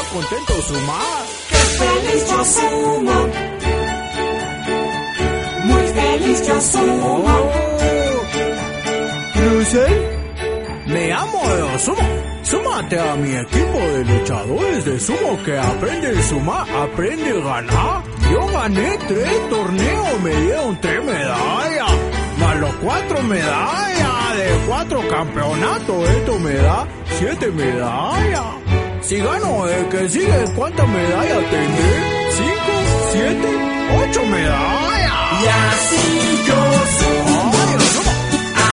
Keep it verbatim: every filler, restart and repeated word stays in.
contento sumar. ¡Qué feliz yo sumo! Muy feliz yo sumo. Oh. Crucel, me amo de sumo. Súmate a mi equipo de luchadores de sumo que aprende a sumar, aprende a ganar. Yo gané tres torneos, me dieron tres medallas, más los cuatro medallas de cuatro campeonatos. Esto me da siete medallas. Si gano el que sigue, ¿cuántas medallas tendré? ¿Cinco? ¿Siete? ¿Ocho medallas? Y así yo sumo.